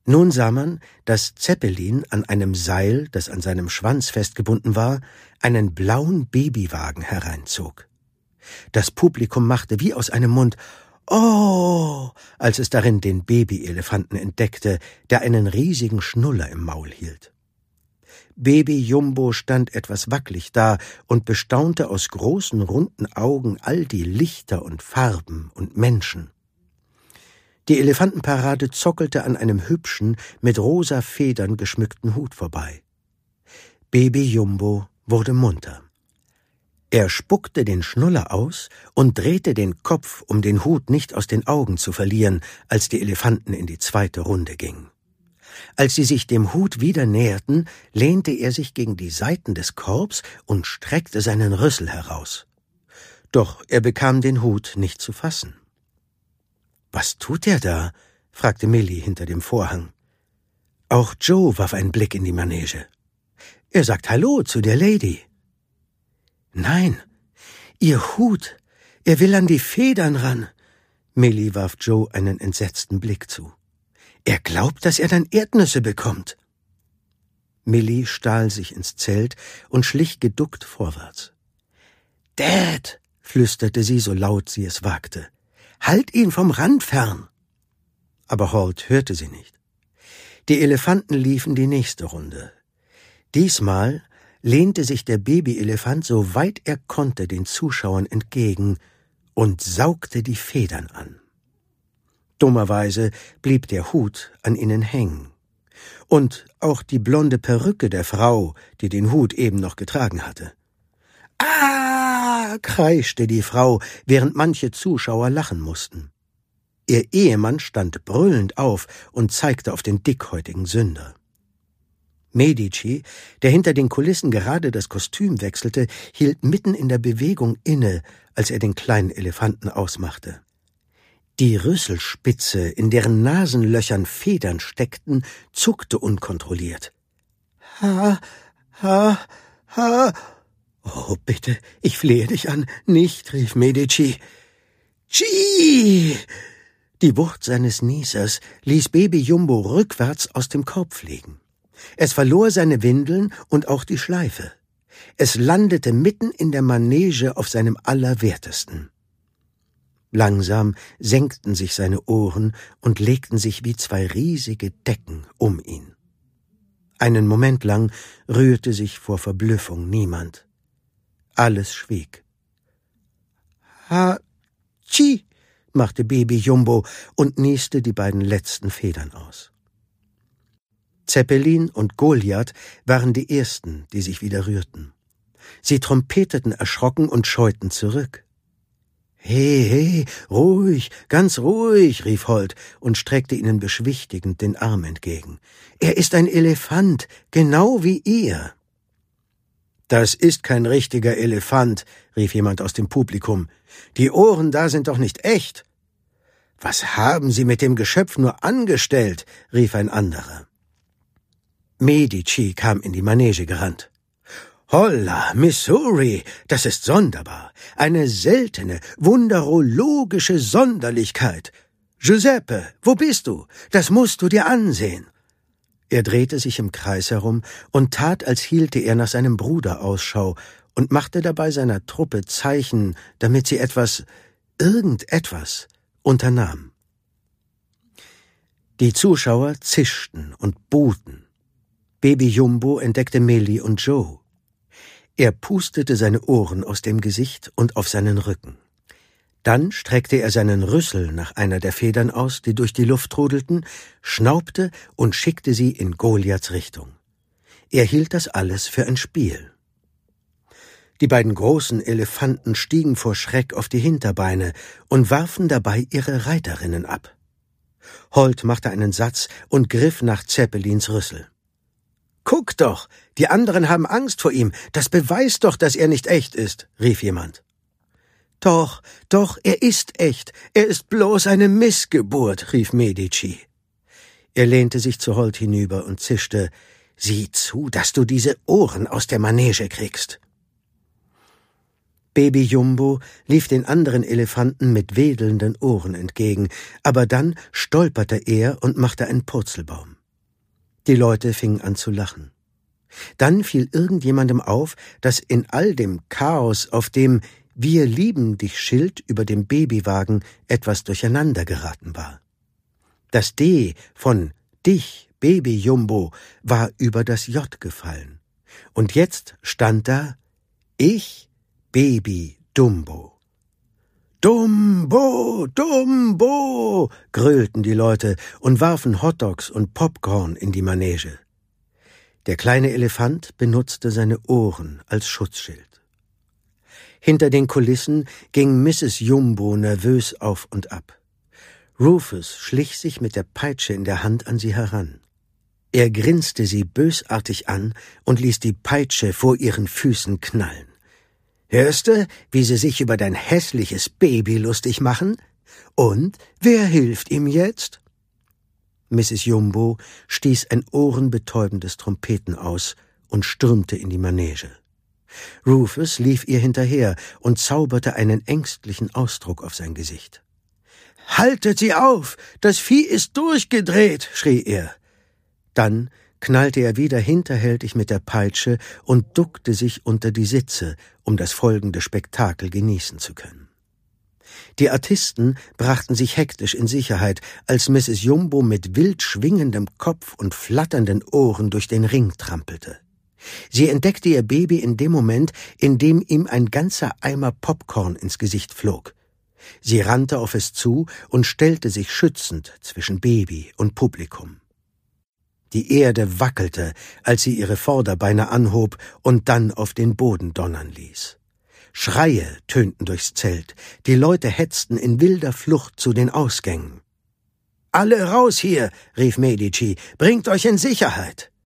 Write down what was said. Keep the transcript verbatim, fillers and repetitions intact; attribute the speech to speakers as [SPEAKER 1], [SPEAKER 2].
[SPEAKER 1] Nun sah man, dass Zeppelin an einem Seil, das an seinem Schwanz festgebunden war, einen blauen Babywagen hereinzog. Das Publikum machte wie aus einem Mund »Oh«, als es darin den Babyelefanten entdeckte, der einen riesigen Schnuller im Maul hielt. Baby Jumbo stand etwas wackelig da und bestaunte aus großen, runden Augen all die Lichter und Farben und Menschen. Die Elefantenparade zockelte an einem hübschen, mit rosa Federn geschmückten Hut vorbei. Baby Jumbo wurde munter. Er spuckte den Schnuller aus und drehte den Kopf, um den Hut nicht aus den Augen zu verlieren, als die Elefanten in die zweite Runde gingen. Als sie sich dem Hut wieder näherten, lehnte er sich gegen die Seiten des Korbs und streckte seinen Rüssel heraus. Doch er bekam den Hut nicht zu fassen. »Was tut er da?« fragte Millie hinter dem Vorhang. Auch Joe warf einen Blick in die Manege. »Er sagt Hallo zu der Lady.« »Nein, ihr Hut, er will an die Federn ran.« Millie warf Joe einen entsetzten Blick zu. »Er glaubt, dass er dann Erdnüsse bekommt.« Millie stahl sich ins Zelt und schlich geduckt vorwärts. »Dad«, flüsterte sie so laut sie es wagte, »halt ihn vom Rand fern!« Aber Holt hörte sie nicht. Die Elefanten liefen die nächste Runde. Diesmal lehnte sich der Babyelefant so weit er konnte den Zuschauern entgegen und saugte die Federn an. Dummerweise blieb der Hut an ihnen hängen. Und auch die blonde Perücke der Frau, die den Hut eben noch getragen hatte. »Ah«, kreischte die Frau, während manche Zuschauer lachen mussten. Ihr Ehemann stand brüllend auf und zeigte auf den dickhäutigen Sünder. Medici, der hinter den Kulissen gerade das Kostüm wechselte, hielt mitten in der Bewegung inne, als er den kleinen Elefanten ausmachte. Die Rüsselspitze, in deren Nasenlöchern Federn steckten, zuckte unkontrolliert. »Ha, ha, ha!« »Oh, bitte, ich flehe dich an, nicht«, rief Medici. »Tschi!« Die Wucht seines Niesers ließ Baby Jumbo rückwärts aus dem Korb fliegen. Es verlor seine Windeln und auch die Schleife. Es landete mitten in der Manege auf seinem Allerwertesten. Langsam senkten sich seine Ohren und legten sich wie zwei riesige Decken um ihn. Einen Moment lang rührte sich vor Verblüffung niemand. Alles schwieg. »Ha-tschi«, machte Baby Jumbo und nieste die beiden letzten Federn aus. Zeppelin und Goliath waren die ersten, die sich wieder rührten. Sie trompeteten erschrocken und scheuten zurück. »He, he, ruhig, ganz ruhig«, rief Holt und streckte ihnen beschwichtigend den Arm entgegen. »Er ist ein Elefant, genau wie ihr.« »Das ist kein richtiger Elefant«, rief jemand aus dem Publikum. »Die Ohren da sind doch nicht echt.« »Was haben Sie mit dem Geschöpf nur angestellt?«, rief ein anderer. Medici kam in die Manege gerannt. »Holla, Missouri, das ist sonderbar. Eine seltene, wunderologische Sonderlichkeit. Giuseppe, wo bist du? Das musst du dir ansehen.« Er drehte sich im Kreis herum und tat, als hielte er nach seinem Bruder Ausschau und machte dabei seiner Truppe Zeichen, damit sie etwas, irgendetwas, unternahm. Die Zuschauer zischten und buhten. Baby Jumbo entdeckte Millie und Joe. Er pustete seine Ohren aus dem Gesicht und auf seinen Rücken. Dann streckte er seinen Rüssel nach einer der Federn aus, die durch die Luft trudelten, schnaubte und schickte sie in Goliaths Richtung. Er hielt das alles für ein Spiel. Die beiden großen Elefanten stiegen vor Schreck auf die Hinterbeine und warfen dabei ihre Reiterinnen ab. Holt machte einen Satz und griff nach Zeppelins Rüssel. »Guck doch, die anderen haben Angst vor ihm, das beweist doch, dass er nicht echt ist«, rief jemand. »Doch, doch, er ist echt, er ist bloß eine Missgeburt«, rief Medici. Er lehnte sich zu Holt hinüber und zischte, »Sieh zu, dass du diese Ohren aus der Manege kriegst.« Baby Jumbo lief den anderen Elefanten mit wedelnden Ohren entgegen, aber dann stolperte er und machte einen Purzelbaum. Die Leute fingen an zu lachen. Dann fiel irgendjemandem auf, dass in all dem Chaos auf dem »Wir lieben dich« Schild über dem Babywagen etwas durcheinander geraten war. Das D von »Dich, Baby Jumbo« war über das J gefallen. Und jetzt stand da »Ich, Baby Dumbo«. »Dumbo, Dumbo«, grölten die Leute und warfen Hotdogs und Popcorn in die Manege. Der kleine Elefant benutzte seine Ohren als Schutzschild. Hinter den Kulissen ging Misses Jumbo nervös auf und ab. Rufus schlich sich mit der Peitsche in der Hand an sie heran. Er grinste sie bösartig an und ließ die Peitsche vor ihren Füßen knallen. »Hörste, wie sie sich über dein hässliches Baby lustig machen? Und wer hilft ihm jetzt?« Misses Jumbo stieß ein ohrenbetäubendes Trompeten aus und stürmte in die Manege. Rufus lief ihr hinterher und zauberte einen ängstlichen Ausdruck auf sein Gesicht. »Haltet sie auf! Das Vieh ist durchgedreht!« schrie er. Dann knallte er wieder hinterhältig mit der Peitsche und duckte sich unter die Sitze, um das folgende Spektakel genießen zu können. Die Artisten brachten sich hektisch in Sicherheit, als Misses Jumbo mit wild schwingendem Kopf und flatternden Ohren durch den Ring trampelte. Sie entdeckte ihr Baby in dem Moment, in dem ihm ein ganzer Eimer Popcorn ins Gesicht flog. Sie rannte auf es zu und stellte sich schützend zwischen Baby und Publikum. Die Erde wackelte, als sie ihre Vorderbeine anhob und dann auf den Boden donnern ließ. Schreie tönten durchs Zelt, die Leute hetzten in wilder Flucht zu den Ausgängen. »Alle raus hier«, rief Medici, »bringt euch in Sicherheit!«